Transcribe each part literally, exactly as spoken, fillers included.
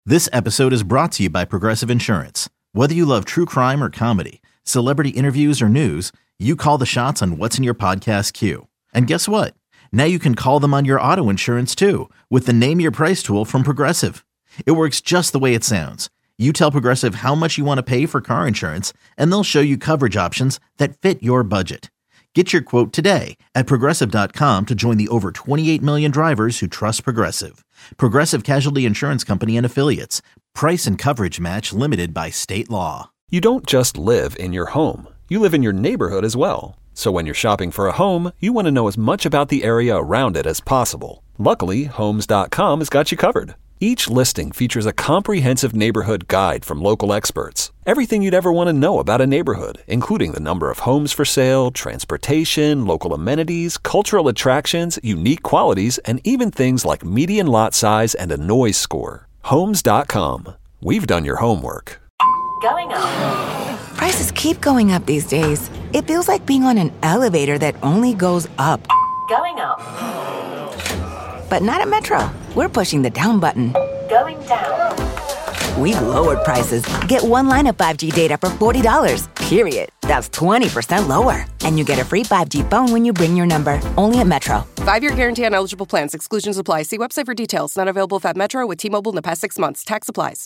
This episode is brought to you by Progressive Insurance. Whether you love true crime or comedy, celebrity interviews or news, you call the shots on what's in your podcast queue. And guess what? Now you can call them on your auto insurance too with the Name Your Price tool from Progressive. It works just the way it sounds. You tell Progressive how much you want to pay for car insurance, and they'll show you coverage options that fit your budget. Get your quote today at Progressive dot com to join the over twenty-eight million drivers who trust Progressive. Progressive Casualty Insurance Company and Affiliates. Price and coverage match limited by state law. You don't just live in your home. You live in your neighborhood as well. So when you're shopping for a home, you want to know as much about the area around it as possible. Luckily, Homes dot com has got you covered. Each listing features a comprehensive neighborhood guide from local experts. Everything you'd ever want to know about a neighborhood, including the number of homes for sale, transportation, local amenities, cultural attractions, unique qualities, and even things like median lot size and a noise score. Homes dot com. We've done your homework. Going up. Prices keep going up these days. It feels like being on an elevator that only goes up. Going up. But not at Metro. We're pushing the down button. Going down. We've lowered prices. Get one line of five G data for forty dollars, period. That's twenty percent lower. And you get a free five G phone when you bring your number. Only at Metro. Five-year guarantee on eligible plans. Exclusions apply. See website for details. Not available if at Metro with T-Mobile in the past six months. Tax applies.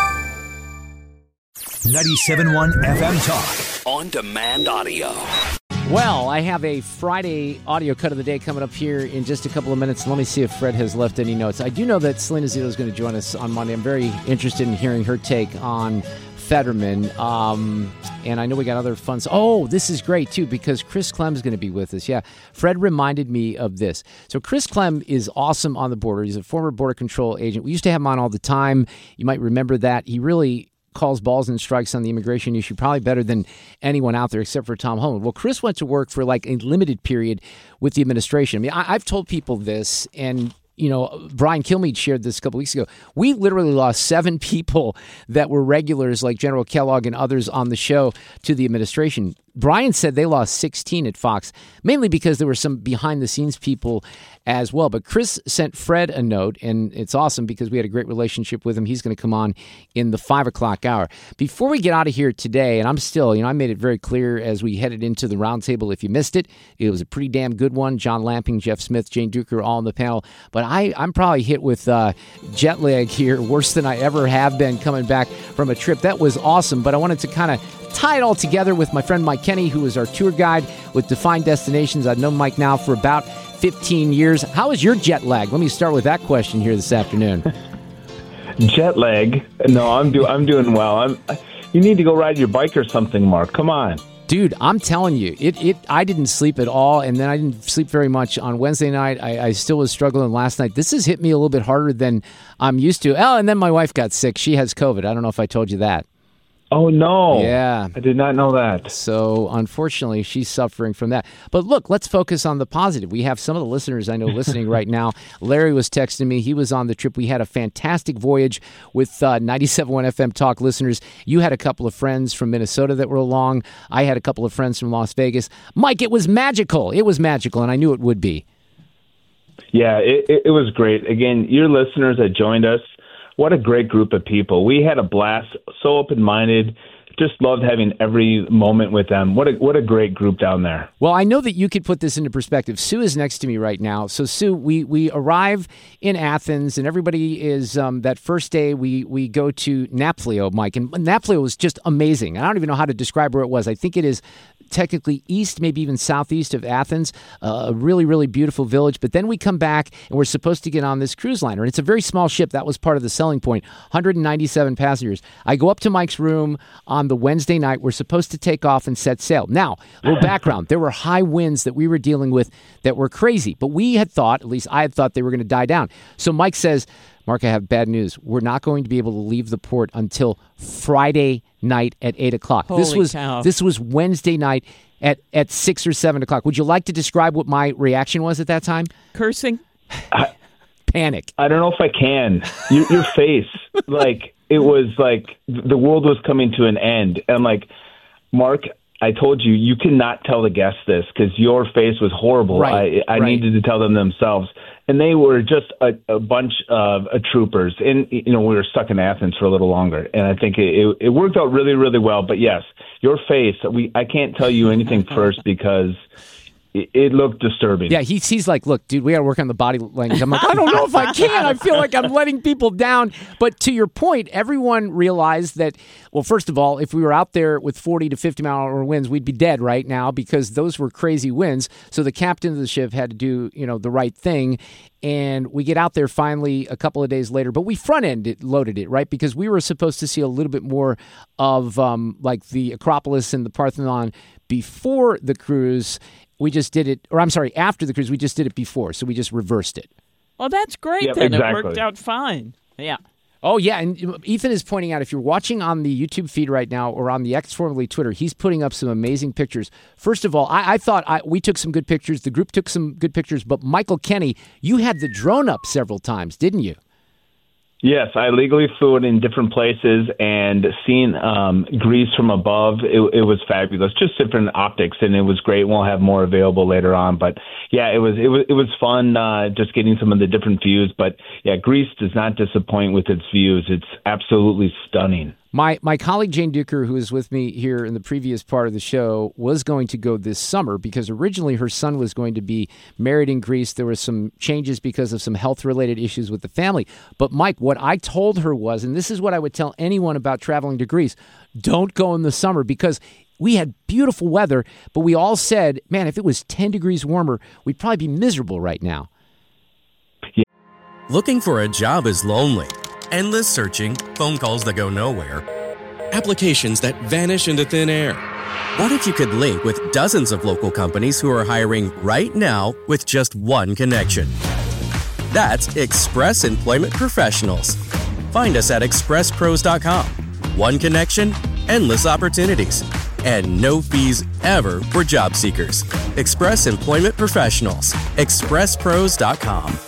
ninety-seven point one F M Talk. On demand audio. Well, I have a Friday audio cut of the day coming up here in just a couple of minutes. Let me see if Fred has left any notes. I do know that Selena Zito is going to join us on Monday. I'm very interested in hearing her take on Fetterman. Um, and I know we got other fun stuff. Oh, this is great, too, because Chris Clem is going to be with us. Yeah, Fred reminded me of this. So Chris Clem is awesome on the border. He's a former Border Control agent. We used to have him on all the time. You might remember that. He really calls balls and strikes on the immigration issue probably better than anyone out there except for Tom Holland. Well, Chris went to work for like a limited period with the administration. I mean, I, I've told people this, and you know, Brian Kilmeade shared this a couple weeks ago. We literally lost seven people that were regulars like General Kellogg and others on the show to the administration. Brian said they lost sixteen at Fox, mainly because there were some behind-the-scenes people as well. But Chris sent Fred a note, and it's awesome because we had a great relationship with him. He's going to come on in the five o'clock hour. Before we get out of here today, and I'm still, you know, I made it very clear as we headed into the roundtable, if you missed it, it was a pretty damn good one. John Lamping, Jeff Smith, Jane Duker, all on the panel. But I, I'm probably hit with uh, jet lag here, worse than I ever have been coming back from a trip. That was awesome, but I wanted to kind of tie it all together with my friend Mike Kenny, who is our tour guide with Defined Destinations. I've known Mike now for about fifteen years. How is your jet lag? Let me start with that question here this afternoon. Jet lag? No, I'm do I'm doing well. I'm. You need to go ride your bike or something, Mark. Come on. Dude, I'm telling you, it, it. I didn't sleep at all, and then I didn't sleep very much on Wednesday night. I, I still was struggling last night. This has hit me a little bit harder than I'm used to. Oh, and then my wife got sick. She has COVID. I don't know if I told you that. Oh, no. Yeah. I did not know that. So, unfortunately, she's suffering from that. But look, let's focus on the positive. We have some of the listeners I know listening right now. Larry was texting me. He was on the trip. We had a fantastic voyage with uh, ninety-seven point one F M Talk listeners. You had a couple of friends from Minnesota that were along. I had a couple of friends from Las Vegas. Mike, it was magical. It was magical, and I knew it would be. Yeah, it, it, it was great. Again, your listeners that joined us, what a great group of people. We had a blast, so open-minded, just loved having every moment with them. What a what a great group down there. Well, I know that you could put this into perspective. Sue is next to me right now. So, Sue, we, we arrive in Athens, and everybody is, um, that first day, we, we go to Naphtali, Mike. And Naphtali was just amazing. I don't even know how to describe where it was. I think it is technically east, maybe even southeast of Athens, uh, a really, really beautiful village. But then we come back, and we're supposed to get on this cruise liner. And it's a very small ship. That was part of the selling point, one hundred ninety-seven passengers. I go up to Mike's room on the Wednesday night. We're supposed to take off and set sail. Now, a little background. There were high winds that we were dealing with that were crazy. But we had thought, at least I had thought, they were going to die down. So Mike says, Mark, I have bad news. We're not going to be able to leave the port until Friday night at eight o'clock. Holy this was cow. This was Wednesday night at, at six or seven o'clock. Would you like to describe what my reaction was at that time? Cursing? I, Panic. I don't know if I can. Your, your face, like, it was like the world was coming to an end. And, like, Mark, I told you, you cannot tell the guests this because your face was horrible. Right, I, I right. needed to tell them themselves. And they were just a, a bunch of uh, troopers. And, you know, we were stuck in Athens for a little longer. And I think it, it, it worked out really, really well. But, yes, your face, we I can't tell you anything first because it, it looked disturbing. Yeah, he's, he's like, look, dude, we got to work on the body language. I'm like, I don't know if I can. I feel like I'm letting people down. But to your point, everyone realized that, well, first of all, if we were out there with forty to fifty mile an hour winds, we'd be dead right now because those were crazy winds. So the captain of the ship had to do, you know, the right thing. And we get out there finally a couple of days later, but we front-ended loaded it, right? Because we were supposed to see a little bit more of um, like the Acropolis and the Parthenon before the cruise. We just did it, or I'm sorry, after the cruise, we just did it before. So we just reversed it. Well, that's great Yep, then. exactly. It worked out fine. Yeah. Oh, yeah, and Ethan is pointing out, if you're watching on the YouTube feed right now or on the X, formerly Twitter, he's putting up some amazing pictures. First of all, I, I thought I, we took some good pictures. The group took some good pictures, but Michael Kenny, you had the drone up several times, didn't you? Yes, I legally flew it in different places, and seeing um, Greece from above, it, it was fabulous. Just different optics, and it was great. We'll have more available later on, but yeah, it was it was it was fun uh, just getting some of the different views. But yeah, Greece does not disappoint with its views. It's absolutely stunning. My my colleague Jane Duker, who is with me here in the previous part of the show, was going to go this summer because originally her son was going to be married in Greece. There were some changes because of some health-related issues with the family. But, Mike, what I told her was, and this is what I would tell anyone about traveling to Greece, don't go in the summer because we had beautiful weather, but we all said, man, if it was ten degrees warmer, we'd probably be miserable right now. Yeah. Looking for a job is lonely. Endless searching, phone calls that go nowhere, applications that vanish into thin air. What if you could link with dozens of local companies who are hiring right now with just one connection? That's Express Employment Professionals. Find us at express pros dot com. One connection, endless opportunities, and no fees ever for job seekers. Express Employment Professionals. express pros dot com.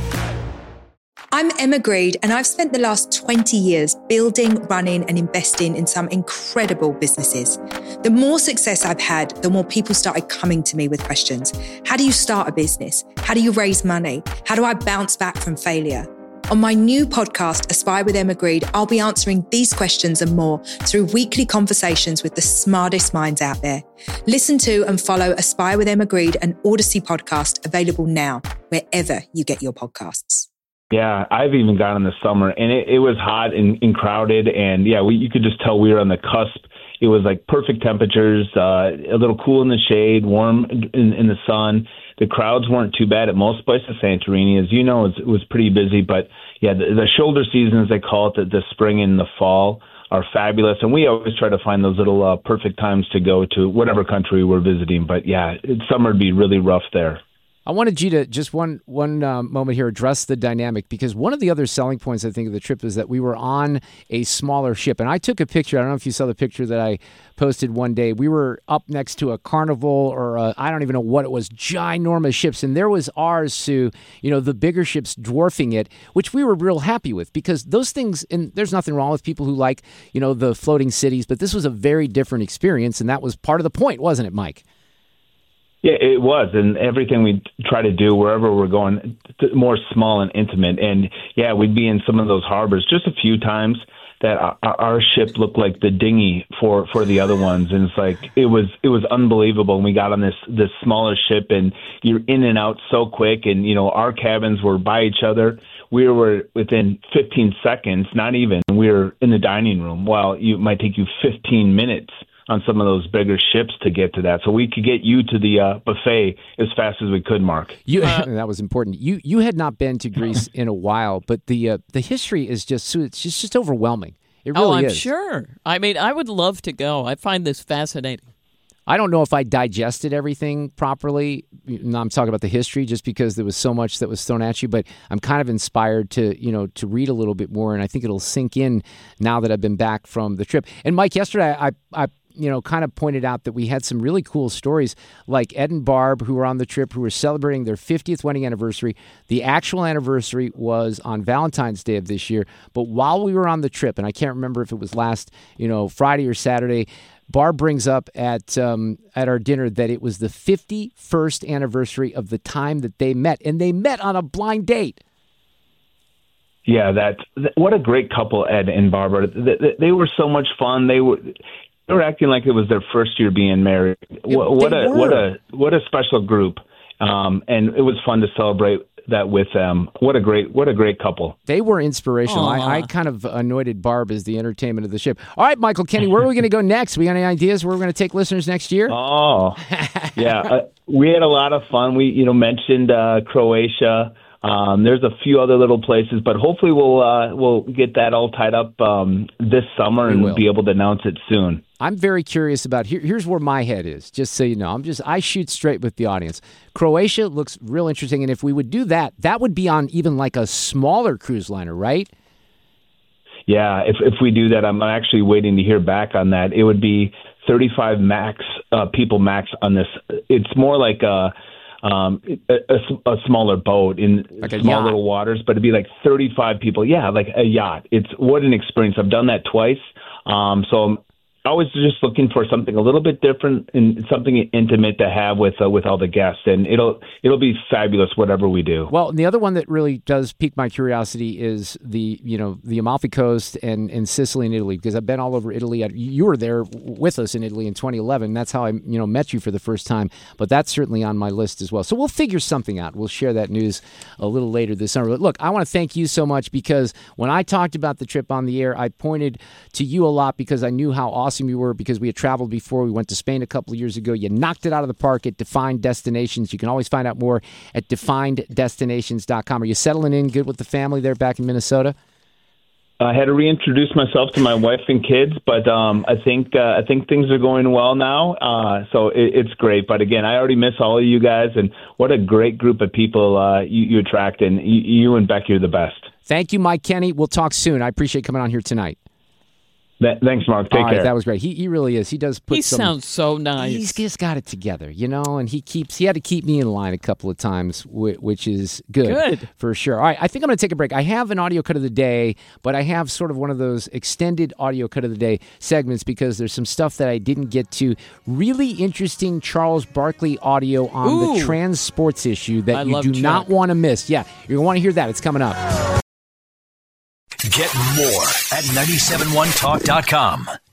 I'm Emma Greed, and I've spent the last twenty years building, running, and investing in some incredible businesses. The more success I've had, the more people started coming to me with questions. How do you start a business? How do you raise money? How do I bounce back from failure? On my new podcast, Aspire with Emma Greed, I'll be answering these questions and more through weekly conversations with the smartest minds out there. Listen to and follow Aspire with Emma Greed, an Odyssey podcast, available now, wherever you get your podcasts. Yeah, I've even gone in the summer, and it, it was hot and, and crowded, and yeah, we, you could just tell we were on the cusp. It was like perfect temperatures, uh, a little cool in the shade, warm in, in the sun. The crowds weren't too bad at most places. Santorini, as you know, it was, it was pretty busy, but yeah, the, the shoulder seasons, they call it, the, the spring and the fall, are fabulous, and we always try to find those little uh, perfect times to go to whatever country we're visiting. But yeah, it, summer would be really rough there. I wanted you to just one one um, moment here address the dynamic, because one of the other selling points, I think, of the trip is that we were on a smaller ship. And I took a picture. I don't know if you saw the picture that I posted one day. We were up next to a Carnival or a, I don't even know what it was, ginormous ships. And there was ours, Sue, you know, the bigger ships dwarfing it, which we were real happy with, because those things, and there's nothing wrong with people who like, you know, the floating cities, but this was a very different experience. And that was part of the point, wasn't it, Mike? Yeah, it was, and everything we try to do wherever we're going, more small and intimate. And yeah, we'd be in some of those harbors just a few times that our, our ship looked like the dinghy for, for the other ones, and it's like it was it was unbelievable. And we got on this this smaller ship, and you're in and out so quick, and you know our cabins were by each other. We were within fifteen seconds, not even. We were in the dining room. Well, it might take you fifteen minutes on some of those bigger ships to get to that. So we could get you to the uh, buffet as fast as we could, Mark. You uh, that was important. You you had not been to Greece in a while, but the uh, the history is just it's just, just overwhelming. It really oh, I'm is. sure. I mean, I would love to go. I find this fascinating. I don't know if I digested everything properly. I'm talking about the history just because there was so much that was thrown at you, but I'm kind of inspired to, you know, to read a little bit more, and I think it'll sink in now that I've been back from the trip. And Mike, yesterday I I you know, kind of pointed out that we had some really cool stories, like Ed and Barb, who were on the trip, who were celebrating their fiftieth wedding anniversary. The actual anniversary was on Valentine's Day of this year, but while we were on the trip, and I can't remember if it was last, you know, Friday or Saturday, Barb brings up at um, at our dinner that it was the fifty-first anniversary of the time that they met, and they met on a blind date. Yeah, that's what a great couple, Ed and Barbara. They, they were so much fun. They were they were acting like it was their first year being married. What, what a what a what a special group, um, and it was fun to celebrate that with them. What a great what a great couple. They were inspirational. I, I kind of anointed Barb as the entertainment of the ship. All right, Michael Kenny, where are we going to go next? We got any ideas where we're going to take listeners next year? Oh, yeah, uh, we had a lot of fun. We you know mentioned uh, Croatia. Um, there's a few other little places, but hopefully we'll uh, we'll get that all tied up um, this summer and be able to announce it soon. I'm very curious about here. Here's where my head is. Just so you know, I'm just I shoot straight with the audience. Croatia looks real interesting, and if we would do that, that would be on even like a smaller cruise liner, right? Yeah, if if we do that, I'm actually waiting to hear back on that. It would be thirty-five max uh, people max on this. It's more like a. Um, a, a, a smaller boat in like small little waters, but it'd be like thirty-five people. Yeah, like a yacht. It's what an experience. I've done that twice. Um, so I'm always just looking for something a little bit different and something intimate to have with uh, with all the guests, and it'll it'll be fabulous whatever we do. Well, the other one that really does pique my curiosity is the you know the Amalfi Coast and, and Sicily and Italy, because I've been all over Italy. You were there with us in Italy in twenty eleven. That's how I you know met you for the first time. But that's certainly on my list as well. So we'll figure something out. We'll share that news a little later this summer. But look, I want to thank you so much, because when I talked about the trip on the air, I pointed to you a lot because I knew how awesome you were, because we had traveled before. We went to Spain a couple of years ago. You knocked it out of the park at Defined Destinations. You can always find out more at defined destinations dot com. Are you settling in good with the family there back in Minnesota? I had to reintroduce myself to my wife and kids, but um, I think uh, I think things are going well now. Uh, so it, it's great. But again, I already miss all of you guys, and what a great group of people uh, you, you attract. And you, you and Becky are the best. Thank you, Mike Kenny. We'll talk soon. I appreciate coming on here tonight. Thanks, Mark. Take All right, care. That was great. He he really is. He does put He some, sounds so nice. He's just got it together, you know, and he keeps, he had to keep me in line a couple of times, which is good. Good. For sure. All right, I think I'm going to take a break. I have an audio cut of the day, but I have sort of one of those extended audio cut of the day segments because there's some stuff that I didn't get to. Really interesting Charles Barkley audio on Ooh. the trans sports issue that I you love do Chuck. not want to miss. Yeah, you're going to want to hear that. It's coming up. Get more at nine seven one talk dot com.